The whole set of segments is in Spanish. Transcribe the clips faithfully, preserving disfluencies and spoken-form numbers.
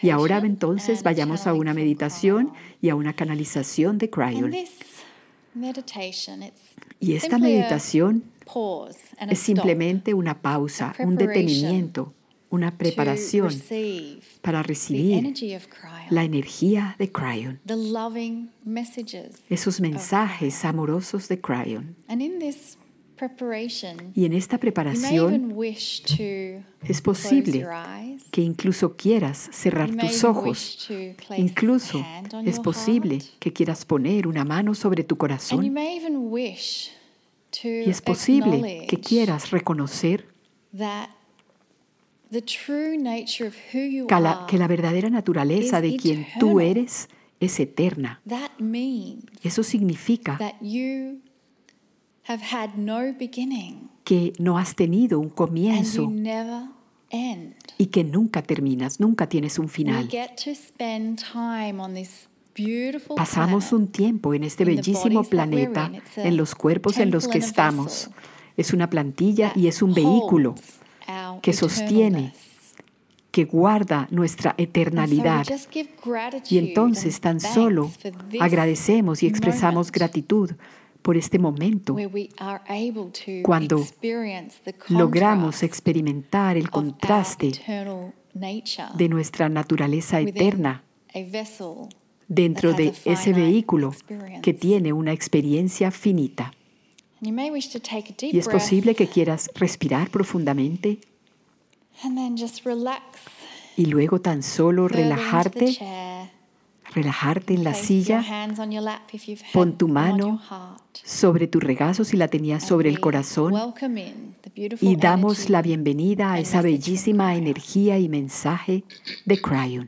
Y ahora entonces vayamos a una meditación y a una canalización de Kryon. Y esta meditación es simplemente una pausa, un detenimiento, una preparación para recibir la energía de Kryon, esos mensajes amorosos de Kryon. Y en esta preparación es posible que incluso quieras cerrar tus ojos, incluso es posible que quieras poner una mano sobre tu corazón, y es posible que quieras reconocer que la, que la verdadera naturaleza de quien tú eres es eterna. Eso significa que no has tenido un comienzo y que nunca terminas, nunca tienes un final. Pasamos un tiempo en este bellísimo planeta, en los cuerpos en los que estamos. Es una plantilla y es un vehículo que sostiene, que guarda nuestra eternalidad. Y entonces tan solo agradecemos y expresamos gratitud por este momento cuando logramos experimentar el contraste de nuestra naturaleza eterna dentro de ese vehículo que tiene una experiencia finita. Y es posible que quieras respirar profundamente y luego tan solo relajarte, relajarte en la silla. Pon tu mano sobre tu regazo si la tenías sobre el corazón y damos la bienvenida a esa bellísima energía y mensaje de Kryon.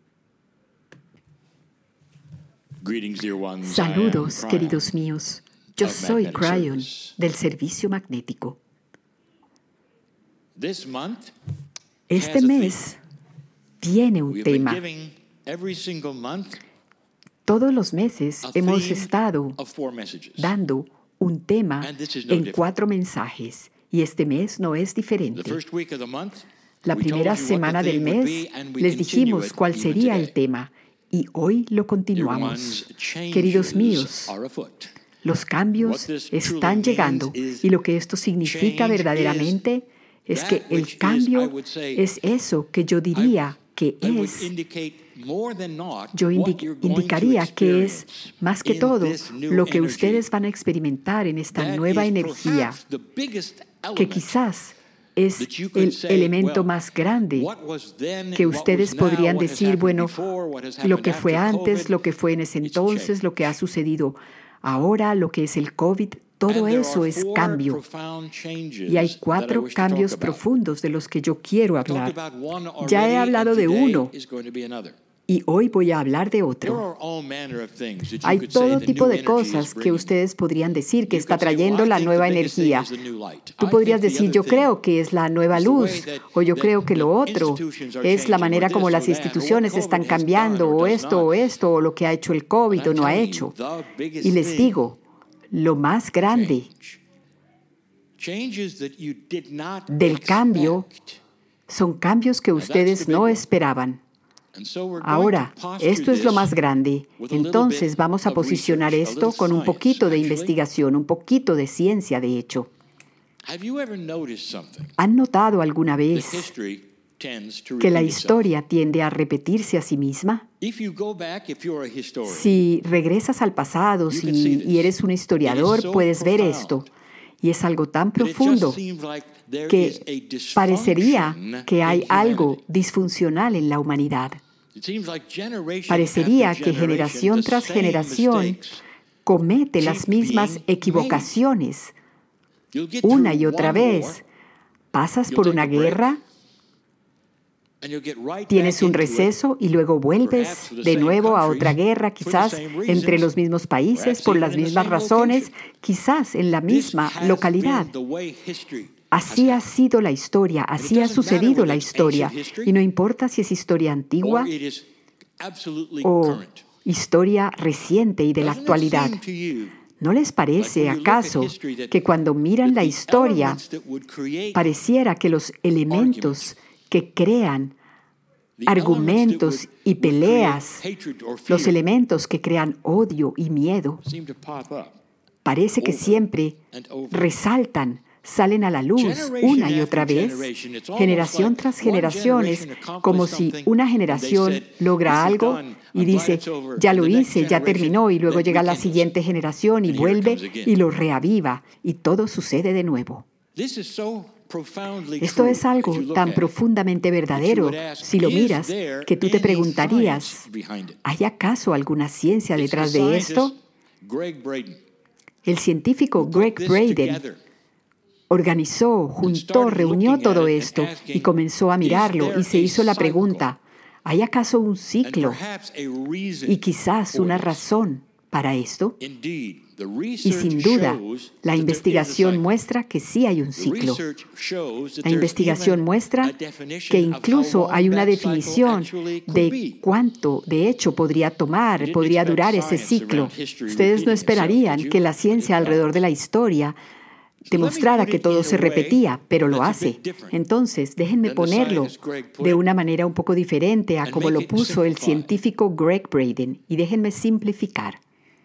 Saludos, queridos míos. Yo soy Kryon del servicio magnético. Este mes tiene un tema. Todos los meses hemos estado dando un tema en cuatro mensajes y este mes no es diferente. La primera semana del mes les dijimos cuál sería el tema y hoy lo continuamos. Queridos míos, los cambios están llegando y lo que esto significa verdaderamente es que el cambio es eso que yo diría que es, yo indi- indicaría que es más que todo lo que ustedes van a experimentar en esta nueva energía, que quizás es el elemento más grande que ustedes podrían decir, bueno, lo que fue antes, lo que fue en ese entonces, lo que ha sucedido ahora, lo que es el COVID, todo eso es cambio. Y hay cuatro cambios profundos de los que yo quiero hablar. Ya he hablado de uno y hoy voy a hablar de otro. Hay todo tipo de cosas que ustedes podrían decir que está trayendo la nueva energía. Tú podrías decir, yo creo que es la nueva luz, o yo creo que lo otro es la manera como las instituciones están cambiando, o esto, o esto, o lo que ha hecho el COVID o no ha hecho. Y les digo, lo más grande del cambio son cambios que ustedes no esperaban. Ahora, esto es lo más grande. Entonces vamos a posicionar esto con un poquito de investigación, un poquito de ciencia, de hecho. ¿Han notado alguna vez que la historia tiende a repetirse a sí misma? Si regresas al pasado si, y eres un historiador, puedes ver esto. Y es algo tan profundo que parecería que hay algo disfuncional en la humanidad. Parecería que generación tras generación comete las mismas equivocaciones una y otra vez. Pasas por una guerra, tienes un receso y luego vuelves de nuevo a otra guerra, quizás entre los mismos países, por las mismas razones, quizás en la misma localidad. Así ha sido la historia, así ha sucedido la historia. Y no importa si es historia antigua o historia reciente y de la actualidad. ¿No les parece, acaso, que cuando miran la historia, pareciera que los elementos que crean argumentos y peleas, los elementos que crean odio y miedo, parece que siempre resaltan, salen a la luz una y otra vez, generación tras generación. Es como si una generación logra algo y dice, ya lo hice, ya terminó, y luego llega la siguiente generación y vuelve y lo reaviva, y todo sucede de nuevo. Esto es algo tan profundamente verdadero, si lo miras, que tú te preguntarías, ¿hay acaso alguna ciencia detrás de esto? El científico Greg Braden organizó, juntó, reunió todo esto y comenzó a mirarlo y se hizo la pregunta, ¿hay acaso un ciclo y quizás una razón para esto? Y sin duda, la investigación muestra que sí hay un ciclo. La investigación muestra que incluso hay una definición de cuánto, de hecho, podría tomar, podría durar ese ciclo. Ustedes no esperarían que la ciencia alrededor de la historia demostrara que todo se repetía, pero lo hace. Entonces, déjenme ponerlo de una manera un poco diferente a como lo puso el científico Greg Braden, y déjenme simplificar.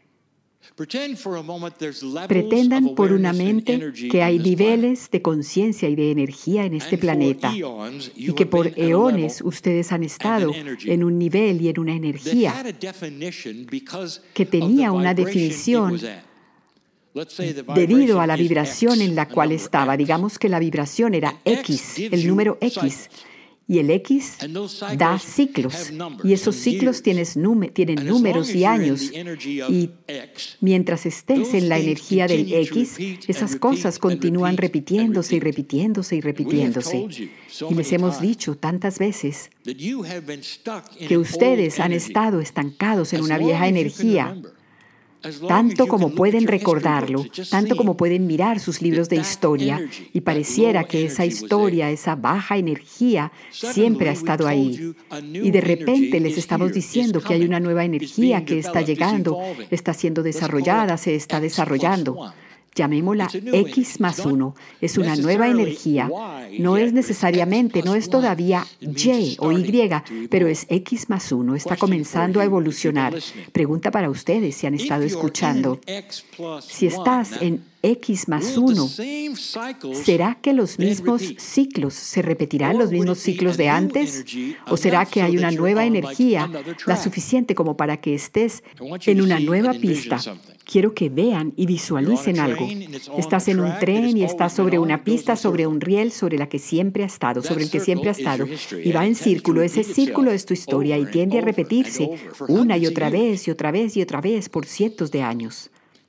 Pretendan por una mente que hay niveles de conciencia y de energía en este planeta y que por eones ustedes han estado en un nivel y en una energía que tenía una definición debido a la vibración en la cual estaba. Digamos que la vibración era X, el número X. Y el X da ciclos, y esos ciclos tienes núme- tienen números y años. Y mientras estés en la energía del X, esas cosas continúan repitiéndose y repitiéndose y repitiéndose. Y les hemos dicho tantas veces que ustedes han estado estancados en una vieja energía. Tanto como pueden recordarlo, tanto como pueden mirar sus libros de historia, y pareciera que esa historia, esa baja energía, siempre ha estado ahí. Y de repente les estamos diciendo que hay una nueva energía que está llegando, está siendo desarrollada, se está desarrollando. Llamémosla X más uno. Es una nueva energía. No es necesariamente, no es todavía Y o Y, pero es X más uno. Está comenzando a evolucionar. Pregunta para ustedes si han estado escuchando. Si estás en X más uno, ¿será que los mismos ciclos se repetirán, los mismos ciclos de antes? ¿O será que hay una nueva energía, la suficiente como para que estés en una nueva pista? Quiero que vean y visualicen algo. Estás en un tren y estás sobre una pista, sobre un riel, sobre la que siempre ha estado, sobre el que siempre ha estado, y va en círculo. Ese círculo es tu historia y tiende a repetirse una y otra vez y otra vez y otra vez por cientos de años.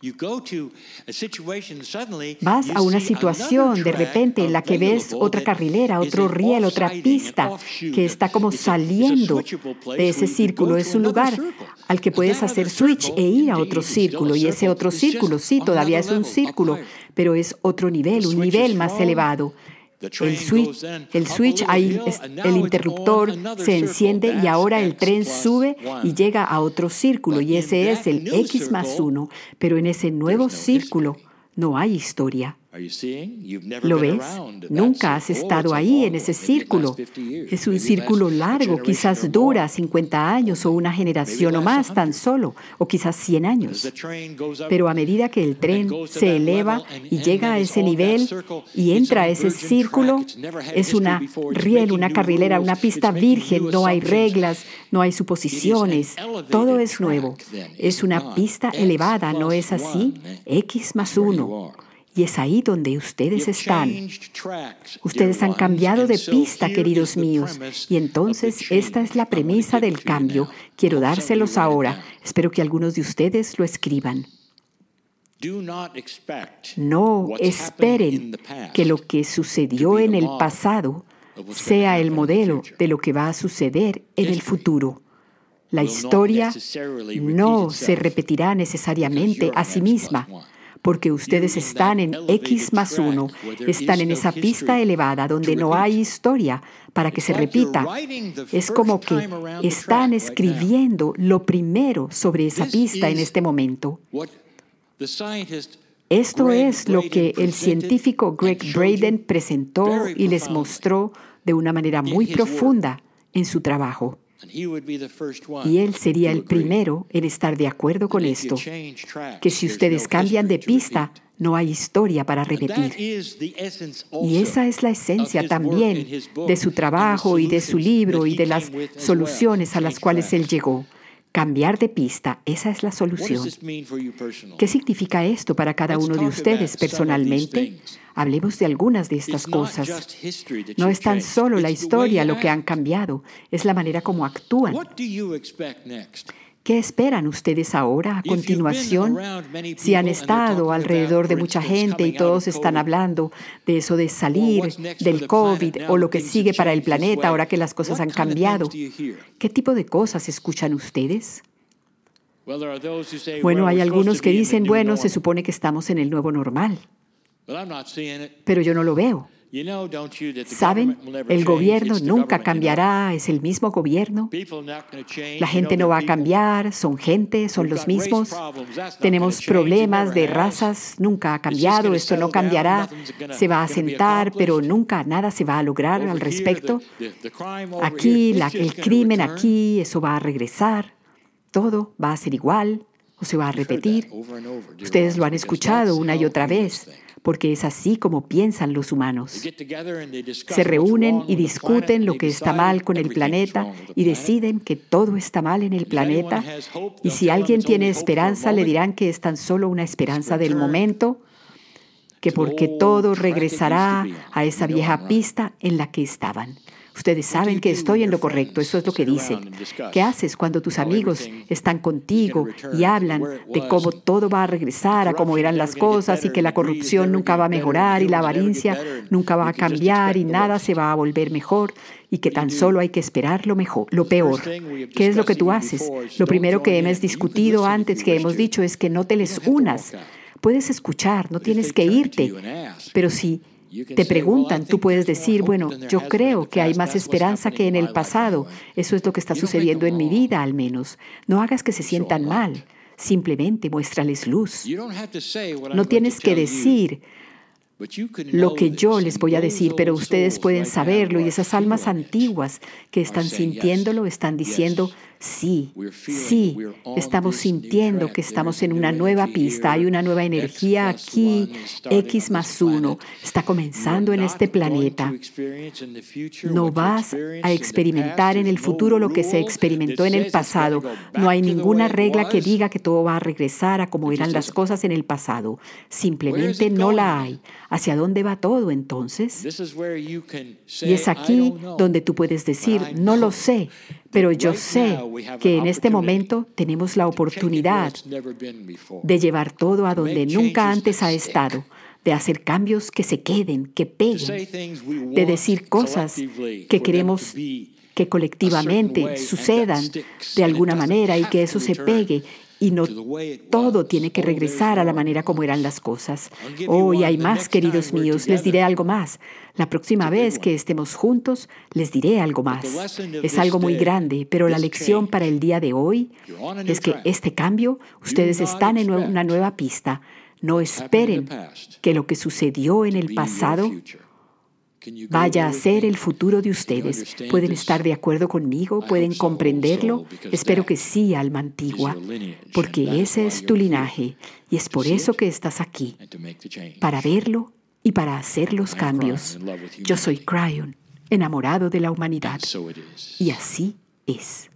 Vas a una situación de repente en la que ves otra carrilera, otro riel, otra pista que está como saliendo de ese círculo. Es un lugar al que puedes hacer switch e ir a otro círculo. Y ese otro círculo, sí, todavía es un círculo, pero es otro nivel, un nivel más elevado. El switch, el switch ahí, el interruptor se enciende y ahora el tren sube y llega a otro círculo, y ese es el X más uno, pero en ese nuevo círculo no hay historia. ¿Lo ves? Nunca has estado ahí en ese círculo. Es un círculo largo, quizás dura cincuenta años o una generación o más tan solo, o quizás cien años. Pero a medida que el tren se eleva y llega a ese nivel y entra a ese círculo, es una riel, una carrilera, una pista virgen, no hay reglas, no hay suposiciones, todo es nuevo. Es una pista elevada, ¿no es así? X más uno. Y es ahí donde ustedes están. Ustedes han cambiado de pista, queridos míos. Y entonces esta es la premisa del cambio. Quiero dárselos ahora. Espero que algunos de ustedes lo escriban. No esperen que lo que sucedió en el pasado sea el modelo de lo que va a suceder en el futuro. La historia no se repetirá necesariamente a sí misma, porque ustedes están en X más uno, están en esa pista elevada donde no hay historia para que se repita. Es como que están escribiendo lo primero sobre esa pista en este momento. Esto es lo que el científico Greg Braden presentó y les mostró de una manera muy profunda en su trabajo. Y él sería el primero en estar de acuerdo con esto, que si ustedes cambian de pista, no hay historia para repetir. Y esa es la esencia también de su trabajo y de su libro y de las soluciones a las cuales él llegó. Cambiar de pista, esa es la solución. ¿Qué significa esto para cada uno de ustedes personalmente? Hablemos de algunas de estas cosas. No es tan solo la historia lo que han cambiado, es la manera como actúan. ¿Qué esperan ustedes ahora, a continuación? Si han estado alrededor de mucha gente y todos están hablando de eso de salir del COVID o lo que sigue para el planeta ahora que las cosas han cambiado, ¿qué tipo de cosas escuchan ustedes? Bueno, hay algunos que dicen, bueno, se supone que estamos en el nuevo normal, pero yo no lo veo. ¿Saben? El gobierno nunca cambiará, es el mismo gobierno. La gente no va a cambiar, son gente, son los mismos. Tenemos problemas de razas, nunca ha cambiado, esto no cambiará. Se va a asentar, pero nunca nada se va a lograr al respecto. Aquí, la, el crimen aquí, eso va a regresar. Todo va a ser igual o se va a repetir. Ustedes lo han escuchado una y otra vez, porque es así como piensan los humanos. Se reúnen y discuten lo que está mal con el planeta y deciden que todo está mal en el planeta. Y si alguien tiene esperanza, le dirán que es tan solo una esperanza del momento, que porque todo regresará a esa vieja pista en la que estaban. Ustedes saben que estoy en lo correcto, eso es lo que dicen. ¿Qué haces cuando tus amigos están contigo y hablan de cómo todo va a regresar a cómo eran las cosas y que la corrupción nunca va a mejorar y la avaricia nunca va a cambiar y nada se va a volver mejor y que tan solo hay que esperar lo mejor, lo peor? ¿Qué es lo que tú haces? Lo primero que hemos discutido antes, que hemos dicho, es que no te les unas. Puedes escuchar, no tienes que irte, pero si te preguntan, tú puedes decir, bueno, yo creo que hay más esperanza que en el pasado. Eso es lo que está sucediendo en mi vida, al menos. No hagas que se sientan mal. Simplemente muéstrales luz. No tienes que decir lo que yo les voy a decir, pero ustedes pueden saberlo. Y esas almas antiguas que están sintiéndolo están diciendo, sí, sí, estamos sintiendo que estamos en una nueva pista, hay una nueva energía aquí, X más uno, está comenzando en este planeta. No vas a experimentar en el futuro lo que se experimentó en el pasado. No hay ninguna regla que diga que todo va a regresar a como eran las cosas en el pasado. Simplemente no la hay. ¿Hacia dónde va todo entonces? Y es aquí donde tú puedes decir, no lo sé, pero yo sé que en este momento tenemos la oportunidad de llevar todo a donde nunca antes ha estado, de hacer cambios que se queden, que peguen, de decir cosas que queremos que colectivamente sucedan de alguna manera y que eso se pegue. Y no todo tiene que regresar a la manera como eran las cosas. Oh, y hay más, queridos míos. Les diré algo más. La próxima vez que estemos juntos, les diré algo más. Es algo muy grande, pero la lección para el día de hoy es que este cambio, ustedes están en una nueva pista. No esperen que lo que sucedió en el pasado vaya a ser el futuro de ustedes. ¿Pueden estar de acuerdo conmigo? ¿Pueden comprenderlo? Espero que sí, alma antigua, porque ese es tu linaje y es por eso que estás aquí, para verlo y para hacer los cambios. Yo soy Cryon, enamorado de la humanidad, y así es.